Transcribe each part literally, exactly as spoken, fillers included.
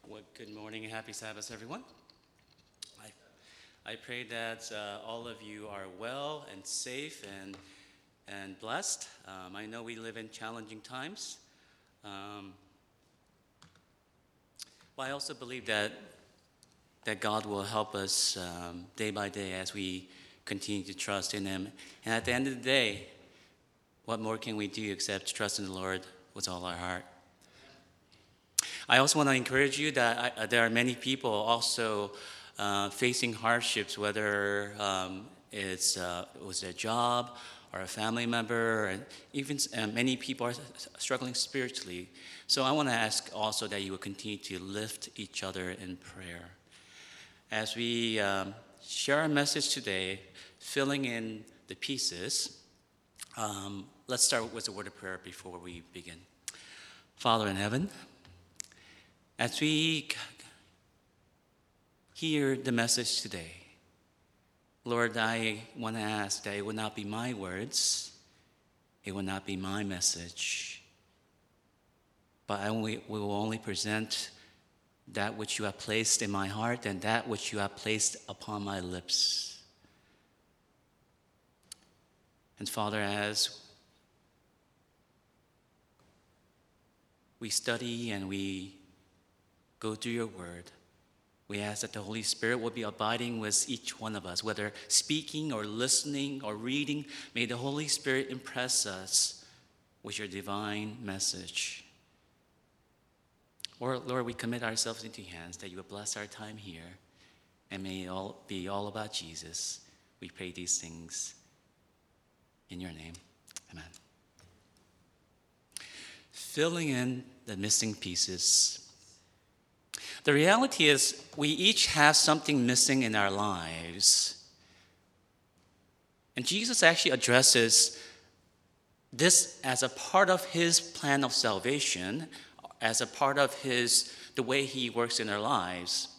Well, good morning and happy Sabbath, everyone. I, I pray that uh, all of you are well and safe and, and blessed. Um, I know we live in challenging times. Um, but I also believe that, that God will help us um, day by day as we continue to trust in Him. And at the end of the day, what more can we do except trust in the Lord with all our heart? I also want to encourage you that I, uh, there are many people also uh, facing hardships, whether um, it's uh, it was their job or a family member, and even uh, many people are struggling spiritually. So I want to ask also that you will continue to lift each other in prayer. As we um, share our message today, filling in the pieces, um, let's start with a word of prayer before we begin. Father in heaven, as we hear the message today, Lord, I want to ask that it will not be my words, it will not be my message, but I only, we will only present that which you have placed in my heart and that which you have placed upon my lips. And Father, as we study and we go through your word, we ask that the Holy Spirit will be abiding with each one of us, whether speaking or listening or reading. May the Holy Spirit impress us with your divine message. Or, Lord, we commit ourselves into your hands that you will bless our time here, and may it all be all about Jesus. We pray these things in your name. Amen. Filling in the missing pieces. The reality is we each have something missing in our lives. And Jesus actually addresses this as a part of his plan of salvation, as a part of his the way he works in our lives.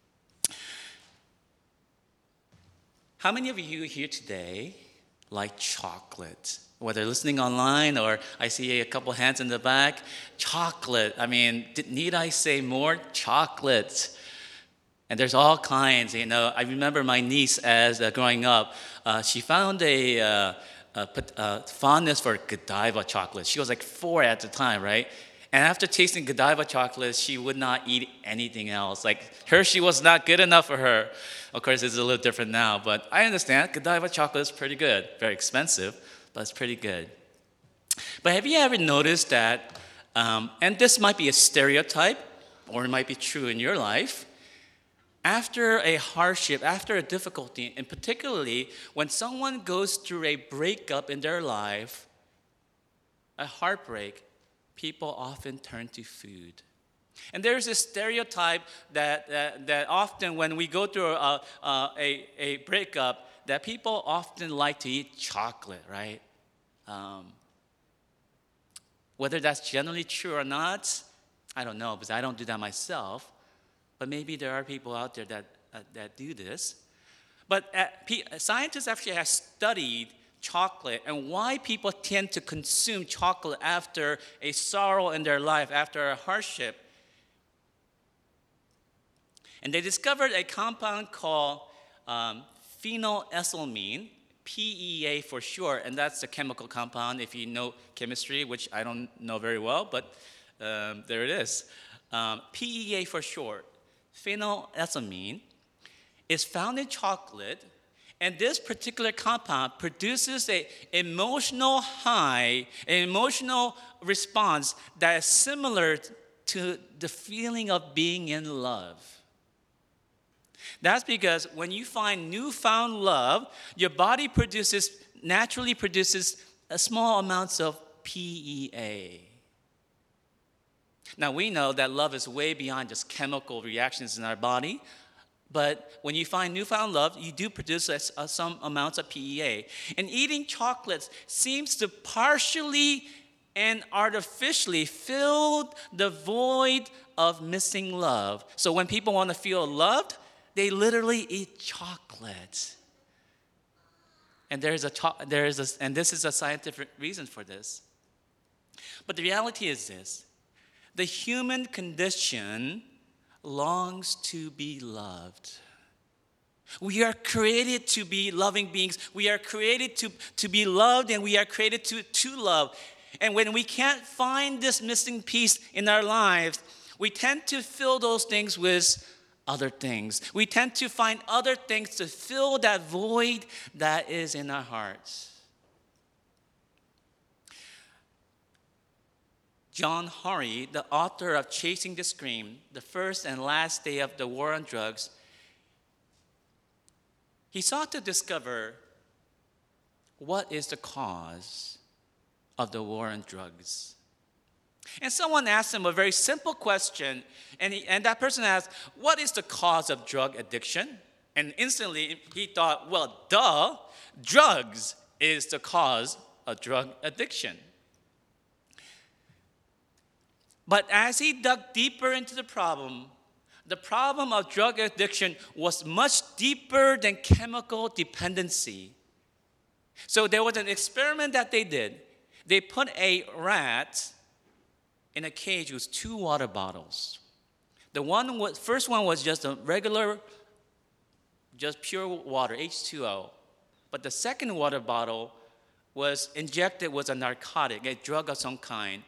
How many of you here today like chocolate? Whether listening online or I see a couple hands in the back, chocolate. I mean, need I say more? Chocolate. And there's all kinds, you know. I remember my niece as uh, growing up, uh, she found a, uh, a, a fondness for Godiva chocolate. She was like four at the time, right? And after tasting Godiva chocolate, she would not eat anything else. Like Hershey was not good enough for her. Of course, it's a little different now, but I understand Godiva chocolate is pretty good. Very expensive, but it's pretty good. But have you ever noticed that, um, and this might be a stereotype, or it might be true in your life, after a hardship, after a difficulty, and particularly when someone goes through a breakup in their life, a heartbreak, people often turn to food. And there's this stereotype that, that, that often when we go through a, a, a breakup, that people often like to eat chocolate, right? Um, whether that's generally true or not, I don't know, because I don't do that myself. But maybe there are people out there that, uh, that do this. But uh, P- scientists actually have studied chocolate and why people tend to consume chocolate after a sorrow in their life, after a hardship. And they discovered a compound called um, phenylethylamine, P E A for short, and that's a chemical compound if you know chemistry, which I don't know very well, but um, there it is. Um, P E A for short, phenylethylamine, is found in chocolate, and this particular compound produces an emotional high, an emotional response that is similar to the feeling of being in love. That's because when you find newfound love, your body produces, naturally produces a small amounts of P E A. Now, we know that love is way beyond just chemical reactions in our body, but when you find newfound love, you do produce a, a, some amounts of P E A. And eating chocolates seems to partially and artificially fill the void of missing love. So when people want to feel loved, they literally eat chocolate. And there is a cho- there is a, and this is a scientific reason for this. But the reality is this: the human condition longs to be loved. We are created to be loving beings. We are created to, to be loved, and we are created to, to love. And when we can't find this missing piece in our lives, we tend to fill those things with other things. We tend to find other things to fill that void that is in our hearts. John Hari, the author of Chasing the Scream, the first and last day of the war on drugs, he sought to discover what is the cause of the war on drugs. And someone asked him a very simple question, and, he, and that person asked, what is the cause of drug addiction? And instantly he thought, well, duh, drugs is the cause of drug addiction. But as he dug deeper into the problem, the problem of drug addiction was much deeper than chemical dependency. So there was an experiment that they did. They put a rat in a cage with two water bottles. The one was, first one was just a regular, just pure water, H two O. But the second water bottle was injected with a narcotic, a drug of some kind.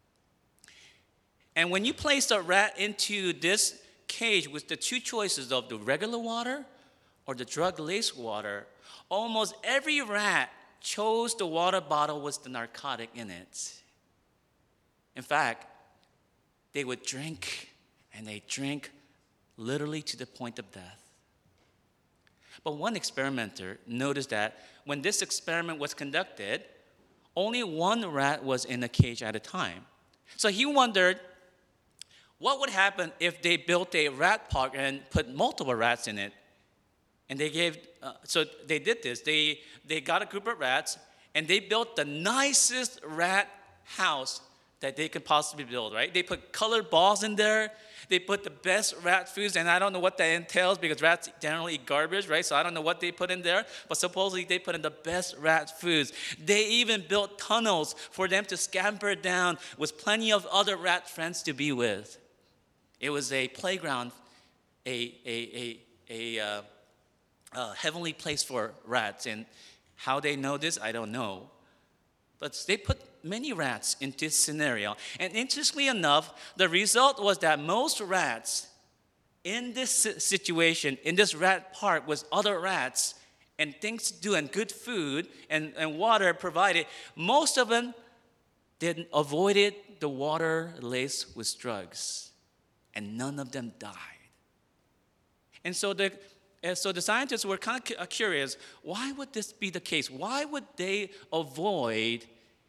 And when you place the rat into this cage with the two choices of the regular water or the drug-laced water, almost every rat chose the water bottle with the narcotic in it. In fact, they would drink, and they drink literally to the point of death. But one experimenter noticed that when this experiment was conducted, only one rat was in a cage at a time. So he wondered, what would happen if they built a rat park and put multiple rats in it? And they gave, uh, so they did this. They, they got a group of rats, and they built the nicest rat house that they could possibly build, right? They put colored balls in there. They put the best rat foods, and I don't know what that entails because rats generally eat garbage, right? So I don't know what they put in there, but supposedly they put in the best rat foods. They even built tunnels for them to scamper down with plenty of other rat friends to be with. It was a playground, a, a, a, a, uh, a heavenly place for rats. And how they know this, I don't know. But they put many rats in this scenario. And interestingly enough, the result was that most rats in this situation, in this rat park with other rats and things to do and good food and, and water provided, most of them did avoided the water laced with drugs. And none of them died. And so the, so the scientists were kind of curious, why would this be the case? Why would they avoid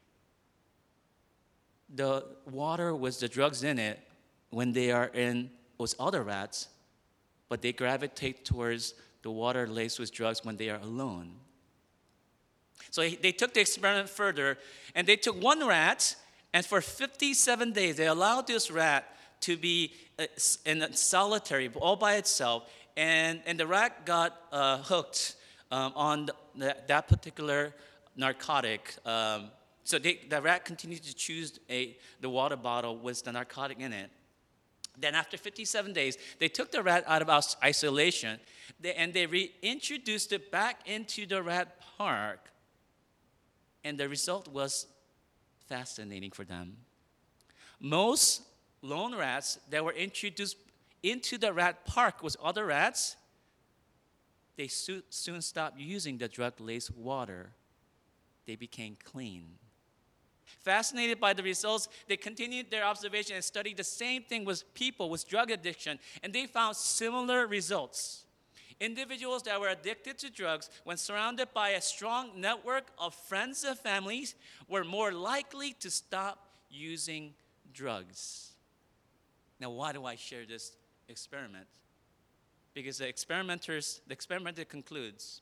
the water with the drugs in it when they are in with other rats, but they gravitate towards the water laced with drugs when they are alone? So they took the experiment further, and they took one rat, and for fifty-seven days, they allowed this rat to be in a solitary, all by itself, and, and the rat got uh, hooked um, on the, that particular narcotic. Um, so they, the rat continued to choose a, the water bottle with the narcotic in it. Then after fifty-seven days, they took the rat out of isolation, they, and they reintroduced it back into the rat park, and the result was fascinating for them. Most lone rats that were introduced into the rat park with other rats, they so- soon stopped using the drug-laced water. They became clean. Fascinated by the results, they continued their observation and studied the same thing with people with drug addiction, and they found similar results. Individuals that were addicted to drugs, when surrounded by a strong network of friends and families, were more likely to stop using drugs. Now, why do I share this experiment? Because the experimenters, the experimenter concludes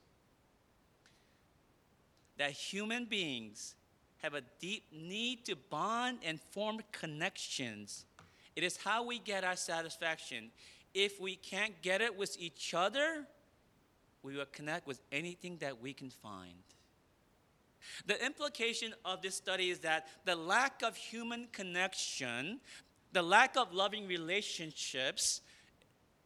that human beings have a deep need to bond and form connections. It is how we get our satisfaction. If we can't get it with each other, we will connect with anything that we can find. The implication of this study is that the lack of human connection, the lack of loving relationships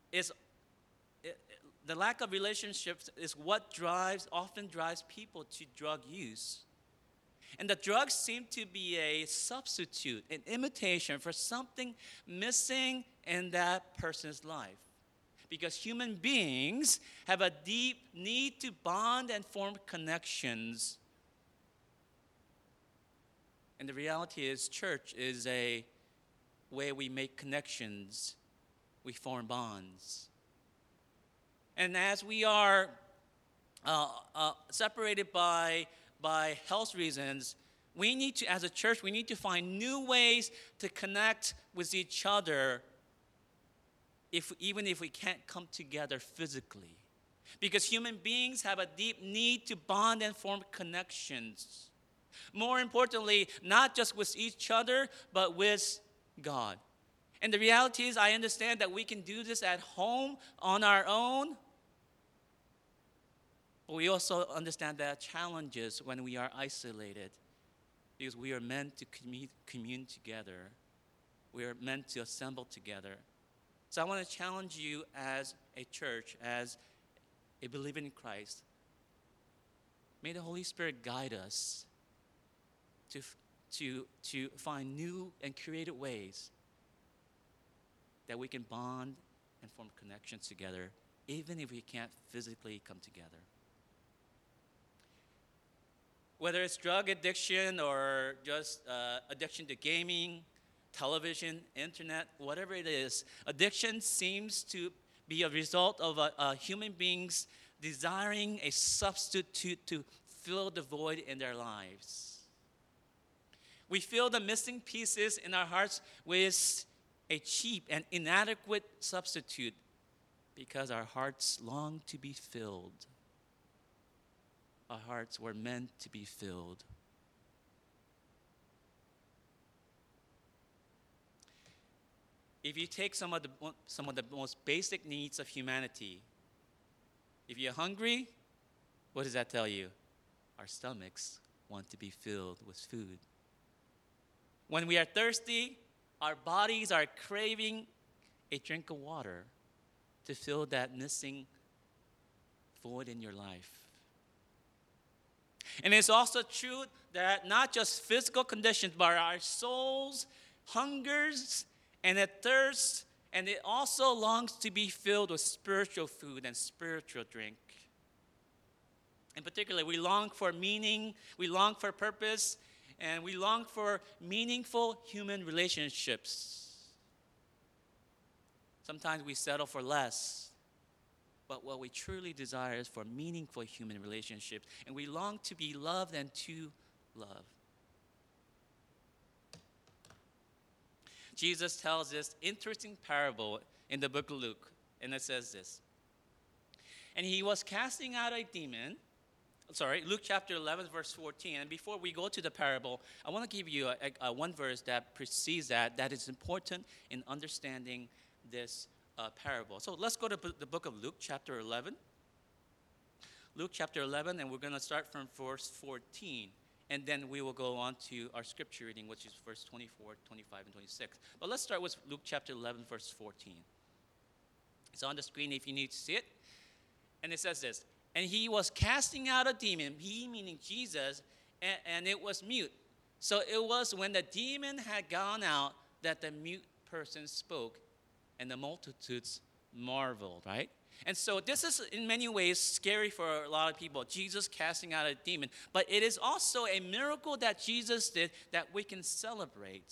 is it, the lack of relationships is what drives often drives people to drug use. And the drugs seem to be a substitute, an imitation for something missing in that person's life. Because human beings have a deep need to bond and form connections. And the reality is, church is a way we make connections, we form bonds. And as we are uh, uh, separated by, by health reasons, we need to, as a church, we need to find new ways to connect with each other, if, even if we can't come together physically. Because human beings have a deep need to bond and form connections. More importantly, not just with each other, but with God. And the reality is, I understand that we can do this at home on our own. But we also understand that challenges when we are isolated, because we are meant to commune, commune together. We are meant to assemble together. So I want to challenge you as a church, as a believer in Christ. May the Holy Spirit guide us to, to, to find new and creative ways that we can bond and form connections together, even if we can't physically come together. Whether it's drug addiction or just uh, addiction to gaming, television, internet, whatever it is, addiction seems to be a result of a, a human beings desiring a substitute to fill the void in their lives. We fill the missing pieces in our hearts with a cheap and inadequate substitute because our hearts long to be filled. Our hearts were meant to be filled. If you take some of the some of the most basic needs of humanity, if you're hungry, what does that tell you? Our stomachs want to be filled with food. When we are thirsty, our bodies are craving a drink of water to fill that missing void in your life. And it's also true that not just physical conditions, but our souls hungers and it thirsts, and it also longs to be filled with spiritual food and spiritual drink. In particular, we long for meaning, we long for purpose, and we long for meaningful human relationships. Sometimes we settle for less, but what we truly desire is for meaningful human relationships, and we long to be loved and to love. Jesus tells this interesting parable in the book of Luke, and it says this. And he was casting out a demon, sorry, Luke chapter eleven, verse fourteen. And before we go to the parable, I want to give you a, a, a one verse that precedes that, that is important in understanding this uh, parable. So let's go to the book of Luke chapter eleven. Luke chapter eleven, and we're going to start from verse fourteen. And then we will go on to our scripture reading, which is verse twenty-four, twenty-five, and twenty-six. But let's start with Luke chapter eleven, verse fourteen. It's on the screen if you need to see it. And it says this. And he was casting out a demon, he meaning Jesus, and, and it was mute. So it was when the demon had gone out that the mute person spoke, and the multitudes marveled, right? And so this is in many ways scary for a lot of people, Jesus casting out a demon. But it is also a miracle that Jesus did that we can celebrate.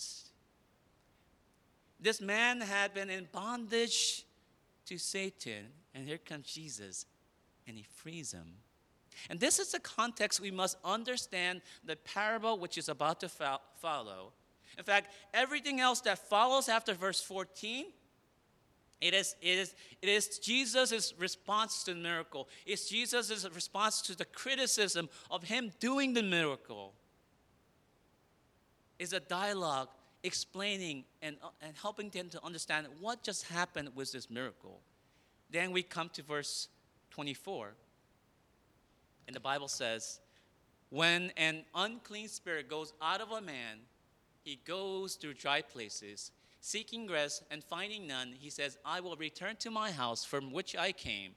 This man had been in bondage to Satan, and here comes Jesus, and he frees him. And this is the context we must understand the parable which is about to fo- follow. In fact, everything else that follows after verse fourteen, It is, it is, it is Jesus' response to the miracle. It's Jesus' response to the criticism of him doing the miracle. It's a dialogue explaining and, and helping them to understand what just happened with this miracle. Then we come to verse twenty-four. And the Bible says, when an unclean spirit goes out of a man, he goes through dry places. Seeking rest and finding none, he says, I will return to my house from which I came.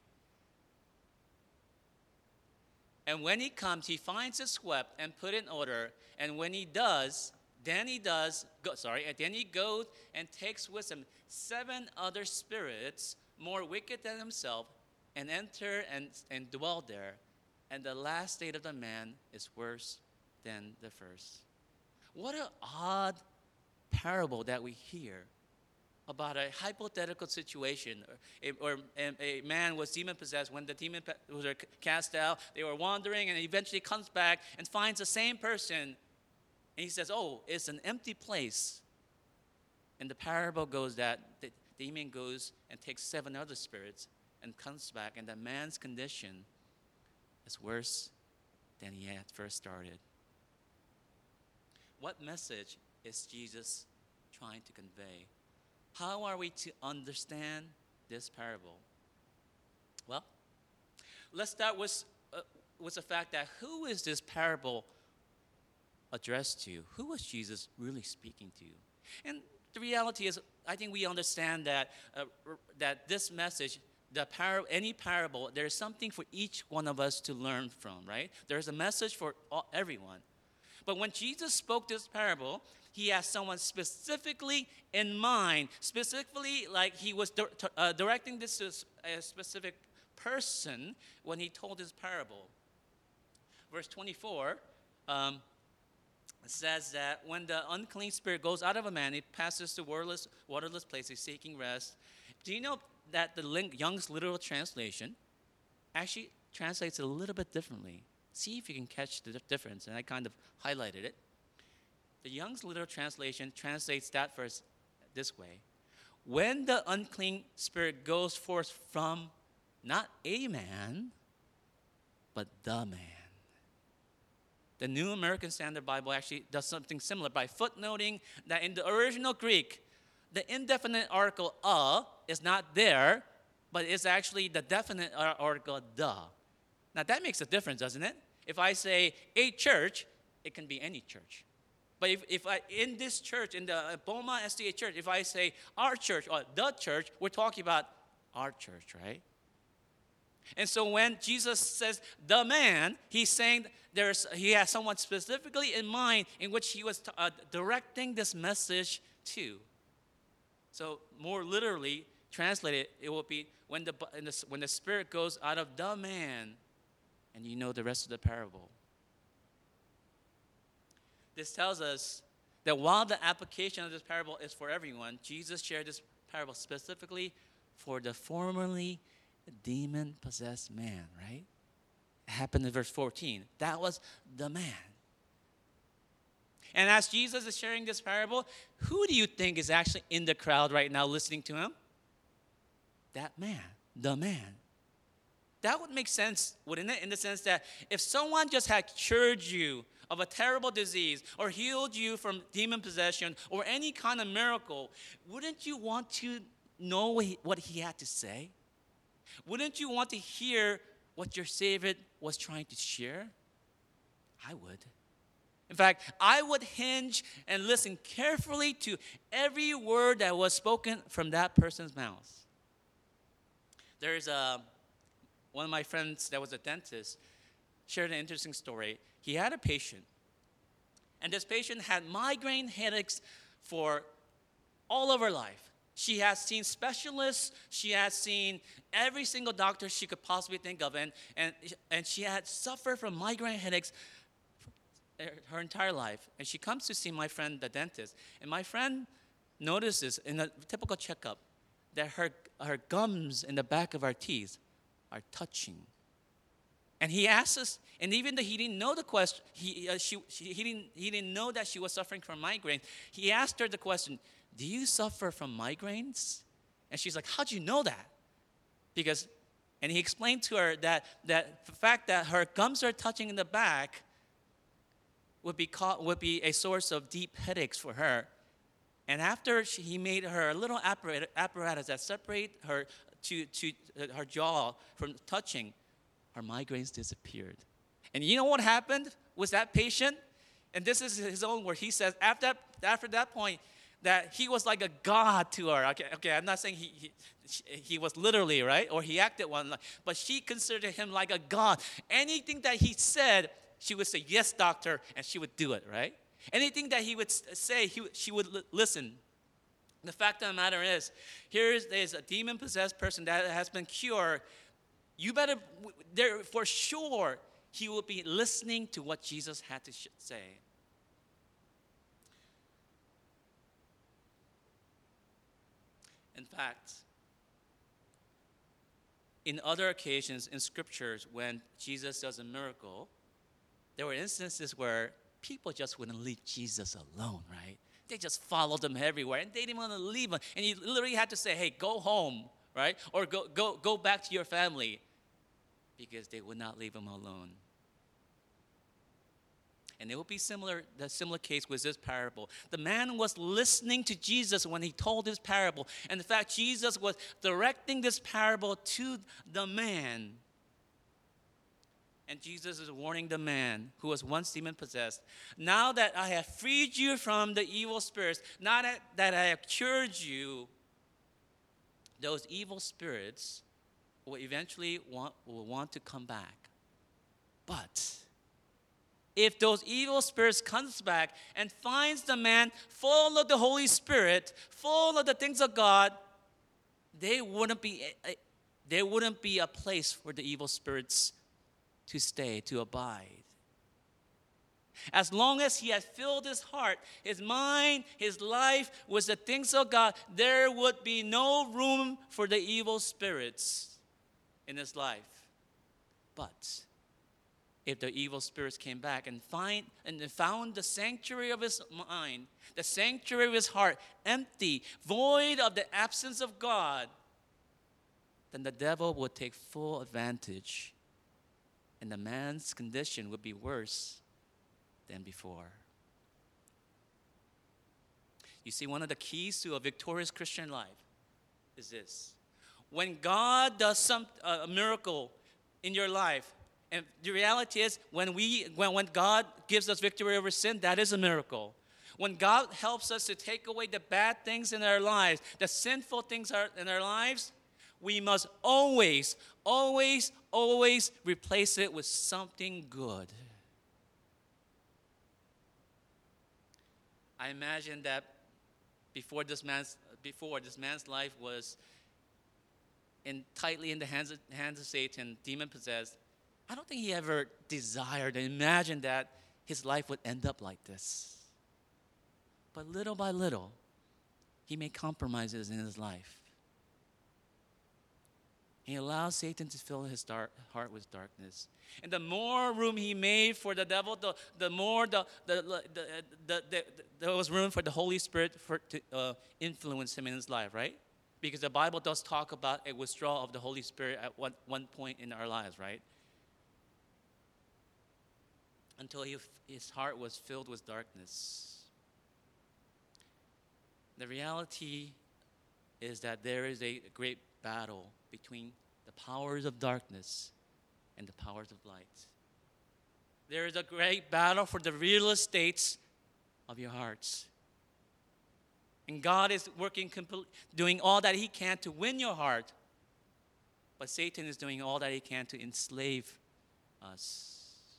And when he comes, he finds it swept and put in order. And when he does, then he does, go, sorry, and then he goes and takes with him seven other spirits more wicked than himself, and enter and, and dwell there. And the last state of the man is worse than the first. What an odd parable that we hear about a hypothetical situation, or, or a, a man was demon possessed. When the demon was cast out, they were wandering, and eventually comes back and finds the same person, and he says, "Oh, it's an empty place." And the parable goes that the demon goes and takes seven other spirits and comes back, and the man's condition is worse than he had first started. What message is Jesus trying to convey? How are we to understand this parable? Well, let's start with, uh, with the fact that who is this parable addressed to? Who was Jesus really speaking to? And the reality is, I think we understand that uh, that this message, the par- any parable, there's something for each one of us to learn from, right? There's a message for all, everyone. But when Jesus spoke this parable, he has someone specifically in mind, specifically like he was di- uh, directing this to a specific person when he told his parable. Verse twenty-four um, says that when the unclean spirit goes out of a man, it passes to waterless, waterless places, seeking rest. Do you know that the Young's literal translation actually translates it a little bit differently? See if you can catch the difference, and I kind of highlighted it. The Young's literal translation translates that verse this way: when the unclean spirit goes forth from not a man, but the man. The New American Standard Bible actually does something similar by footnoting that in the original Greek, the indefinite article "a" is not there, but it's actually the definite article "the." Now that makes a difference, doesn't it? If I say a church, it can be any church. But if, if I, in this church, in the Boma S D A church, if I say our church or the church, we're talking about our church, right? And so when Jesus says the man, he's saying there's he has someone specifically in mind in which he was t- uh, directing this message to. So more literally translated, it will be when the, the when the spirit goes out of the man, and you know the rest of the parable. This tells us that while the application of this parable is for everyone, Jesus shared this parable specifically for the formerly demon-possessed man, right? It happened in verse fourteen. That was the man. And as Jesus is sharing this parable, who do you think is actually in the crowd right now listening to him? That man, the man. That would make sense, wouldn't it? In the sense that if someone just had cured you of a terrible disease or healed you from demon possession or any kind of miracle, wouldn't you want to know what he had to say? Wouldn't you want to hear what your Savior was trying to share? I would. In fact, I would hinge and listen carefully to every word that was spoken from that person's mouth. There's a One of my friends that was a dentist shared an interesting story. He had a patient, and this patient had migraine headaches for all of her life. She has seen specialists. She has seen every single doctor she could possibly think of, and, and, and she had suffered from migraine headaches her entire life. And she comes to see my friend, the dentist, and my friend notices in a typical checkup that her, her gums in the back of her teeth are touching. And he asks us, and even though he didn't know the question, he, uh, she, she, he, didn't, he didn't know that she was suffering from migraine, he asked her the question, do you suffer from migraines? And she's like, how'd you know that? Because, and he explained to her that, that the fact that her gums are touching in the back would be, caught, would be a source of deep headaches for her. And after she, he made her a little apparatus, apparatus that separate her to, to uh, her jaw from touching, her migraines disappeared. And you know what happened with that patient? And this is his own word. He says, after that, after that point, that he was like a god to her. Okay, okay, I'm not saying he, he, he was literally, right? Or he acted one, but she considered him like a god. Anything that he said, she would say, yes, doctor, and she would do it, right? Anything that he would say, he, she would li- listen. The fact of the matter is, here is there's a demon-possessed person that has been cured. You better, there for sure, he will be listening to what Jesus had to sh- say. In fact, in other occasions in scriptures, when Jesus does a miracle, there were instances where people just wouldn't leave Jesus alone, right? They just followed him everywhere, and they didn't want to leave him. And he literally had to say, hey, go home, right? Or go, go, go back to your family, because they would not leave him alone. And it will be similar, the similar case with this parable. The man was listening to Jesus when he told this parable. And in fact, Jesus was directing this parable to the man. And Jesus is warning the man who was once demon-possessed, now that I have freed you from the evil spirits, now that, that I have cured you, those evil spirits will eventually want, will want to come back. But if those evil spirits comes back and finds the man full of the Holy Spirit, full of the things of God, they wouldn't be, there wouldn't be a place for the evil spirits to stay, to abide. As long as he had filled his heart, his mind, his life with the things of God, there would be no room for the evil spirits in his life. But if the evil spirits came back and find and found the sanctuary of his mind, the sanctuary of his heart empty, void of the absence of God, then the devil would take full advantage, and the man's condition would be worse than before. You see, one of the keys to a victorious Christian life is this. When God does some uh, a miracle in your life, and the reality is, when we, when, when God gives us victory over sin, that is a miracle. When God helps us to take away the bad things in our lives, the sinful things are in our lives, we must always, always, always replace it with something good. I imagine that before this man's, before this man's life was in, tightly in the hands of, hands of Satan, demon-possessed, I don't think he ever desired and imagined that his life would end up like this. But little by little, he made compromises in his life. He allowed Satan to fill his dark, heart with darkness. And the more room he made for the devil, the, the more the, the, the, the, the, the, there was room for the Holy Spirit for, to uh, influence him in his life, right? Because the Bible does talk about a withdrawal of the Holy Spirit at one, one point in our lives, right? Until he, his heart was filled with darkness. The reality is that there is a great battle between the powers of darkness and the powers of light. There is a great battle for the real estates of your hearts. And God is working, complete, doing all that he can to win your heart. But Satan is doing all that he can to enslave us.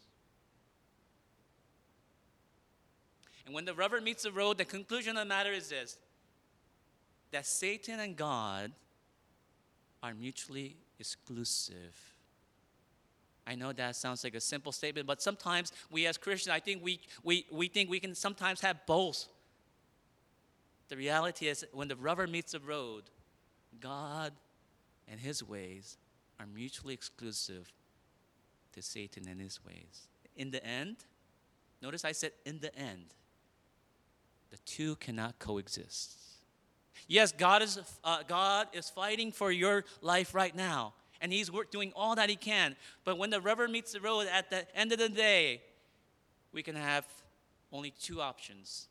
And when the rubber meets the road, the conclusion of the matter is this: that Satan and God are mutually exclusive. I know that sounds like a simple statement, but sometimes we as Christians, I think we, we, we think we can sometimes have both. The reality is, when the rubber meets the road, God and his ways are mutually exclusive to Satan and his ways. In the end, notice I said in the end, the two cannot coexist. Yes, God is, uh, God is fighting for your life right now, and he's work, doing all that he can. But when the rubber meets the road, at the end of the day, we can have only two options: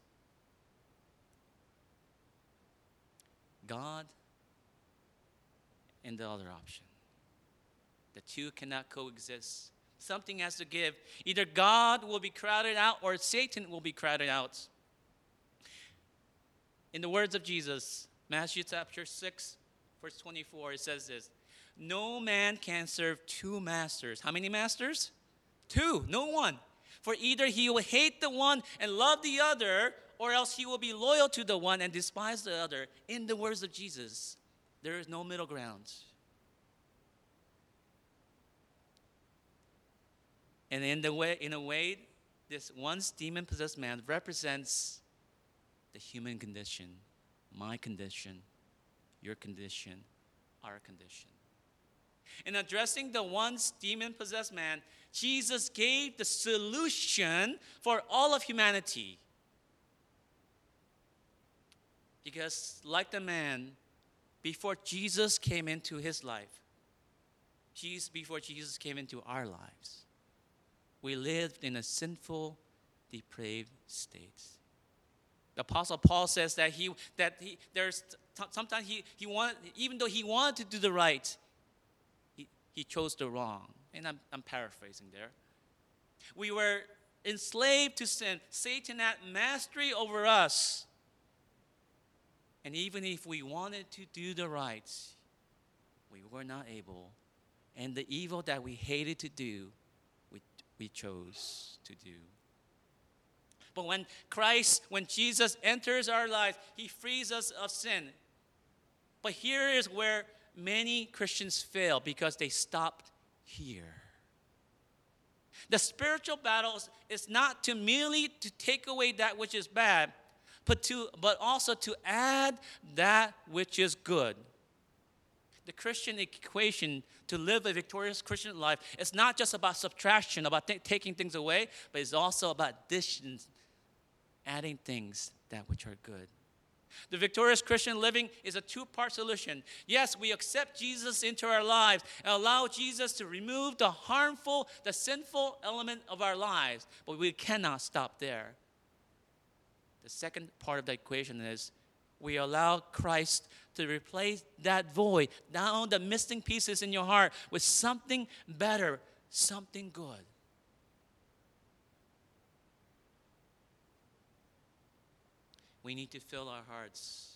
God and the other option. The two cannot coexist. Something has to give. Either God will be crowded out or Satan will be crowded out. In the words of Jesus, Matthew chapter six, verse twenty-four, it says this: no man can serve two masters. How many masters? Two, no one. For either he will hate the one and love the other, or else he will be loyal to the one and despise the other. In the words of Jesus, there is no middle ground. And in the way, in a way, this once demon-possessed man represents the human condition, my condition, your condition, our condition. In addressing the once demon-possessed man, Jesus gave the solution for all of humanity. Because like the man, before Jesus came into his life, Jesus, before Jesus came into our lives, we lived in a sinful, depraved state. The Apostle Paul says that he that he there's sometimes he he wanted, even though he wanted to do the right, he, he chose the wrong. And I'm I'm paraphrasing there. We were enslaved to sin. Satan had mastery over us. And even if we wanted to do the right, we were not able. And the evil that we hated to do, we we chose to do. But when Christ, when Jesus enters our lives, he frees us of sin. But here is where many Christians fail, because they stopped here. The spiritual battle is not to merely to take away that which is bad, but to but also to add that which is good. The Christian equation to live a victorious Christian life is not just about subtraction, about t- taking things away, but it's also about addition, adding things that which are good. The victorious Christian living is a two-part solution. Yes, we accept Jesus into our lives and allow Jesus to remove the harmful, the sinful element of our lives, but we cannot stop there. The second part of the equation is we allow Christ to replace that void, down the missing pieces in your heart, with something better, something good. We need to fill our hearts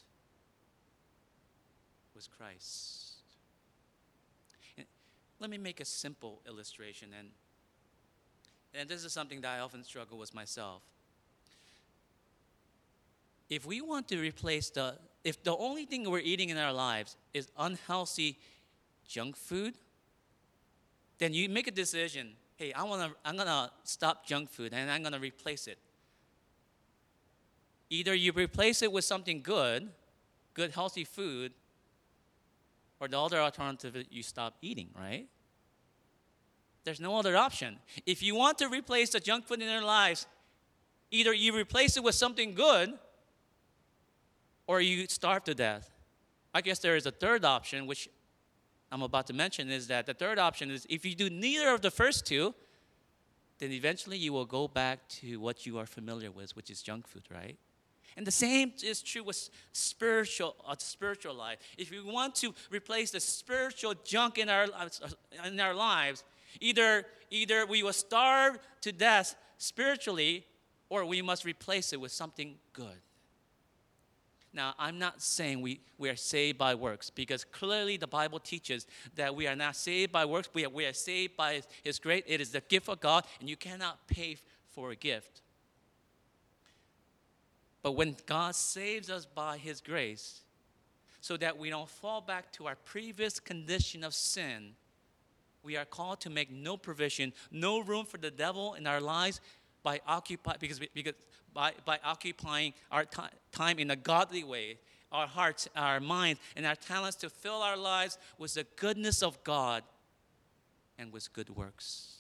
with Christ. And let me make a simple illustration, and, and this is something that I often struggle with myself. If we want to replace the, if the only thing we're eating in our lives is unhealthy junk food, then you make a decision. Hey, I wanna, I'm gonna stop junk food and I'm gonna replace it. Either you replace it with something good, good healthy food, or the other alternative is you stop eating, right? There's no other option. If you want to replace the junk food in your lives, either you replace it with something good, or you starve to death. I guess there is a third option, which I'm about to mention, is that the third option is if you do neither of the first two, then eventually you will go back to what you are familiar with, which is junk food, right? And the same is true with spiritual, uh, spiritual life. If we want to replace the spiritual junk in our, uh, in our lives, either, either we will starve to death spiritually, or we must replace it with something good. Now, I'm not saying we, we are saved by works, because clearly the Bible teaches that we are not saved by works. We are, we are saved by His grace. It is the gift of God, and you cannot pay for a gift. But when God saves us by His grace, so that we don't fall back to our previous condition of sin, we are called to make no provision, no room for the devil in our lives, by occupy because because by by occupying our t- time in a godly way, our hearts, our minds, and our talents to fill our lives with the goodness of God and with good works.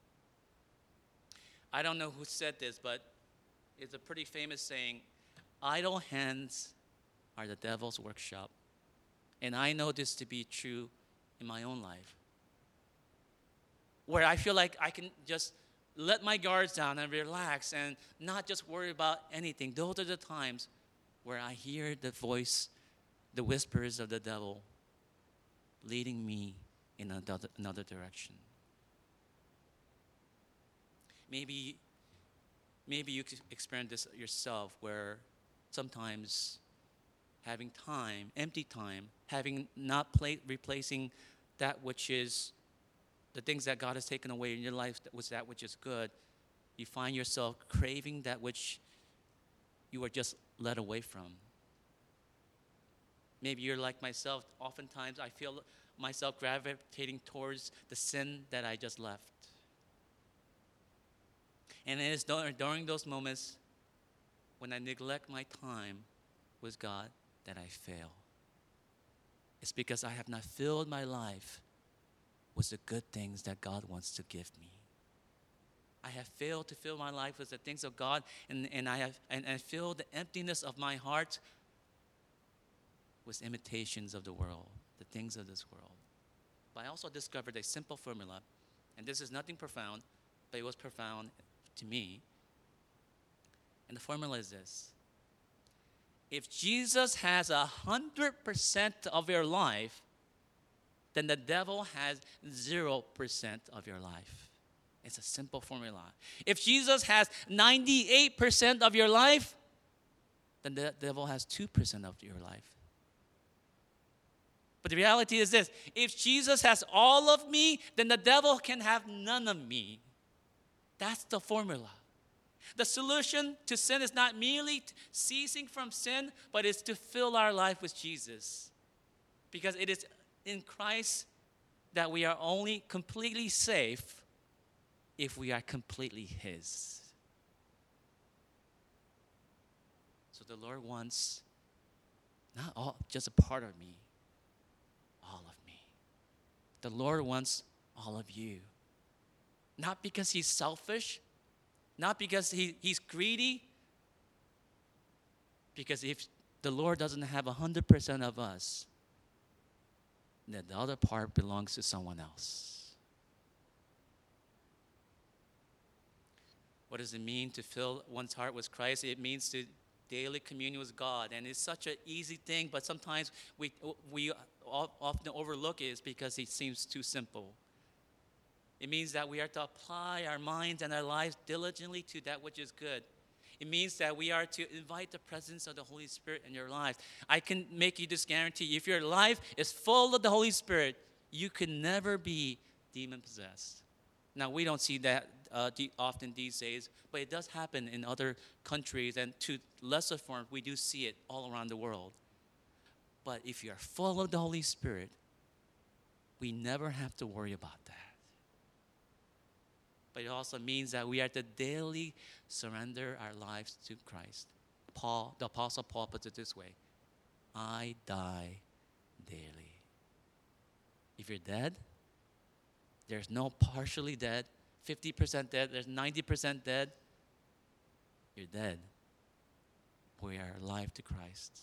I don't know who said this, but it's a pretty famous saying: "Idle hands are the devil's workshop," and I know this to be true in my own life, where I feel like I can just let my guards down and relax and not just worry about anything. Those are the times where I hear the voice, the whispers of the devil leading me in another, another direction. Maybe, maybe you could experience this yourself, where sometimes having time, empty time, having not play, replacing that which is the things that God has taken away in your life that was that which is good, you find yourself craving that which you were just led away from. Maybe you're like myself. Oftentimes I feel myself gravitating towards the sin that I just left. And it is during those moments when I neglect my time with God that I fail. It's because I have not filled my life with the good things that God wants to give me. I have failed to fill my life with the things of God, and, and I have and I feel the emptiness of my heart with imitations of the world, the things of this world. But I also discovered a simple formula, and this is nothing profound, but it was profound to me. And the formula is this: if Jesus has a hundred percent of your life, then the devil has zero percent of your life. It's a simple formula. If Jesus has ninety-eight percent of your life, then the devil has two percent of your life. But the reality is this: if Jesus has all of me, then the devil can have none of me. That's the formula. The solution to sin is not merely ceasing from sin, but it's to fill our life with Jesus. Because it is in Christ that we are only completely safe if we are completely His. So the Lord wants not all, just a part of me, all of me. The Lord wants all of you. Not because He's selfish, not because he, He's greedy, because if the Lord doesn't have one hundred percent of us, then the other part belongs to someone else. What does it mean to fill one's heart with Christ? It means to daily communion with God. And it's such an easy thing, but sometimes we, we often overlook it because it seems too simple. It means that we are to apply our minds and our lives diligently to that which is good. It means that we are to invite the presence of the Holy Spirit in your life. I can make you this guarantee: if your life is full of the Holy Spirit, you can never be demon-possessed. Now, we don't see that uh, de- often these days, but it does happen in other countries, and to lesser forms, we do see it all around the world. But if you are full of the Holy Spirit, we never have to worry about that. But it also means that we are to daily surrender our lives to Christ. Paul, the Apostle Paul puts it this way: I die daily. If you're dead, there's no partially dead, fifty percent dead, there's ninety percent dead. You're dead. We are alive to Christ.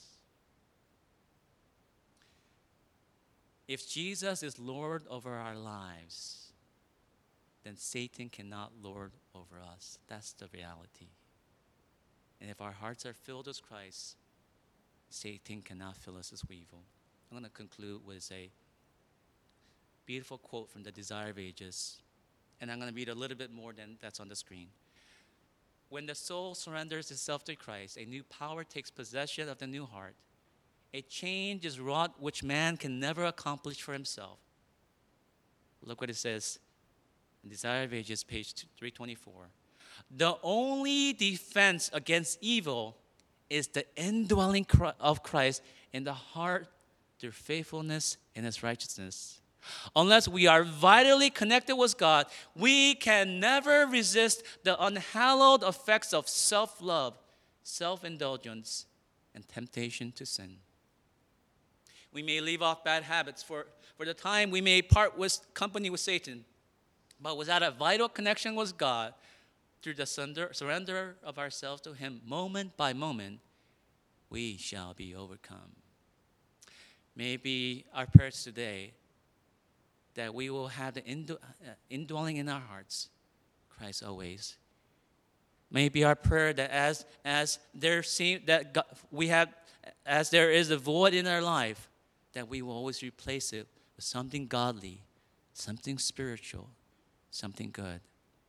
If Jesus is Lord over our lives, then Satan cannot lord over us. That's the reality. And if our hearts are filled with Christ, Satan cannot fill us with evil. I'm going to conclude with a beautiful quote from the Desire of Ages, and I'm going to read a little bit more than that's on the screen. When the soul surrenders itself to Christ, a new power takes possession of the new heart. A change is wrought which man can never accomplish for himself. Look what it says in Desire of Ages, page three twenty-four. The only defense against evil is the indwelling of Christ in the heart through faithfulness in His righteousness. Unless we are vitally connected with God, we can never resist the unhallowed effects of self-love, self-indulgence, and temptation to sin. We may leave off bad habits. For, for the time, we may part with company with Satan. But without a vital connection with God, through the surrender, surrender of ourselves to Him, moment by moment, we shall be overcome. Maybe our prayers today, that we will have the indw- uh, indwelling in our hearts, Christ always. Maybe our prayer that as as there seem that God, we have, as there is a void in our life, that we will always replace it with something godly, something spiritual, something good.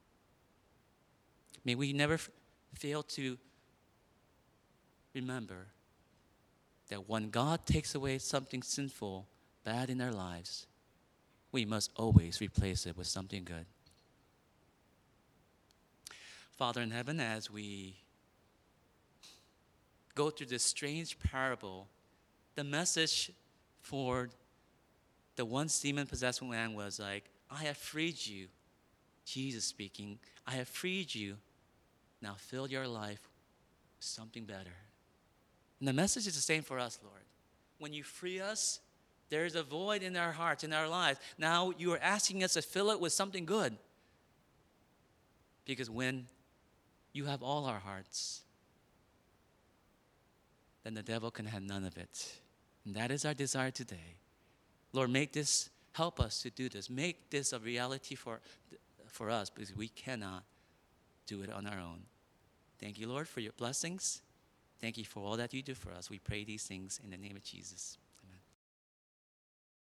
May we never f- fail to remember that when God takes away something sinful, bad in our lives, we must always replace it with something good. Father in heaven, as we go through this strange parable, the message for the one demon-possessed man was like, I have freed you. Jesus speaking, I have freed you. Now fill your life with something better. And the message is the same for us, Lord. When you free us, there is a void in our hearts, in our lives. Now you are asking us to fill it with something good. Because when you have all our hearts, then the devil can have none of it. And that is our desire today. Lord, make this, help us to do this. Make this a reality for, for us, because we cannot do it on our own. Thank you, Lord, for your blessings. Thank you for all that you do for us. We pray these things in the name of Jesus.